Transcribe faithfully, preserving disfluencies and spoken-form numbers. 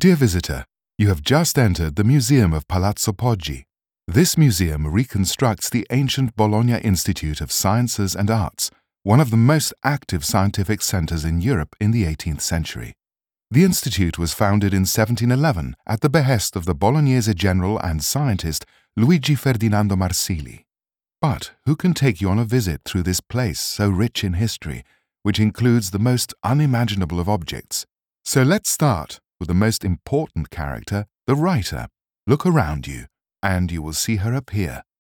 Dear visitor, you have just entered the Museum of Palazzo Poggi. This museum reconstructs the ancient Bologna Institute of Sciences and Arts, one of the most active scientific centers in Europe in the eighteenth century. The institute was founded in seventeen eleven at the behest of the Bolognese general and scientist Luigi Ferdinando Marsili. But who can take you on a visit through this place so rich in history, which includes the most unimaginable of objects? So let's start with the most important character, the writer. Look around you, and you will see her appear.